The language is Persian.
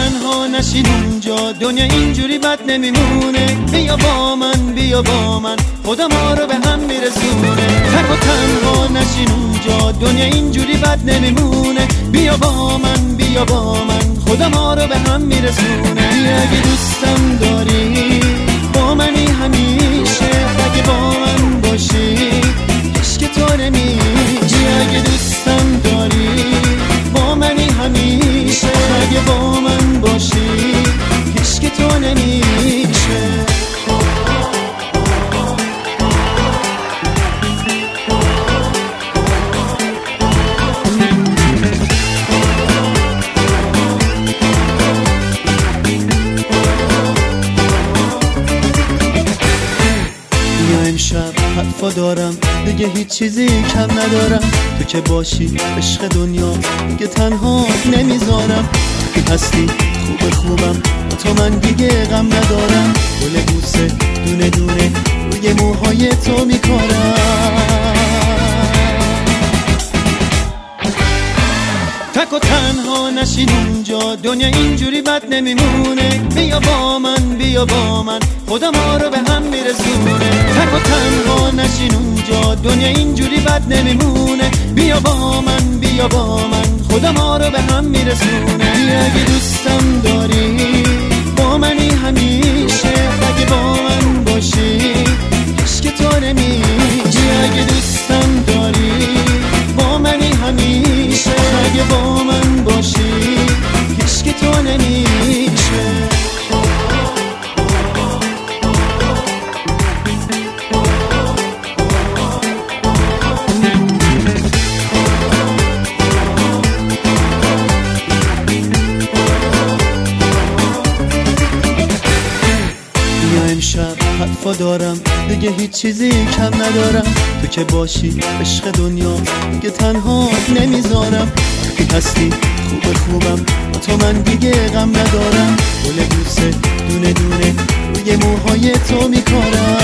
تنها نشین اونجا، دنیا اینجوری بد نمیمونه. بیا با من، بیا با من، خدا ما رو به هم میرسونه. تک و تنها نشین اونجا، دنیا اینجوری بد نمیمونه. بیا با من، بیا با من، خدا ما رو به هم میرسونه. بیا اگه دوستم داری با منی همیشه، اگه با من باشی عشق تو نمیشه. اگه دوستم داری با منی همیشه، اگه با من باشی عشق تو نمیشه. امشب حرفا دارم دیگه هیچ چیزی کم ندارم. تو که باشی عشق دنیا دیگه تنها نمیذارم. تو هستی خوب خوبم، تو من دیگه غم ندارم. گل بوسه دونه دونه روی موهای تو میکارم. تک و تنها نشین اونجا، دنیا اینجوری بد نمیمونه. بیا با من، بیا با من، خدا ما رو به هم میرسونه. تک و تنها نشین اونجا، دنیا اینجوری بد نمیمونه. بیا با من، بیا با من، خدا ما رو به هم میرسونه. بیا اگه دوستم داری با منی همیشه، اگه با من باشی عشق تو نمیشه. اگه دوستم داری با منی همیشه، اگه با من باشی عشق تو نمیشه. امشب حرفا دارم دیگه هیچ چیزی کم ندارم. تو که باشی عشق دنیا دیگه تنها نمیذارم. تو هستی خوب خوبم، تو من دیگه غم ندارم. گل بوسه دونه دونه روی موهای تو میکارم.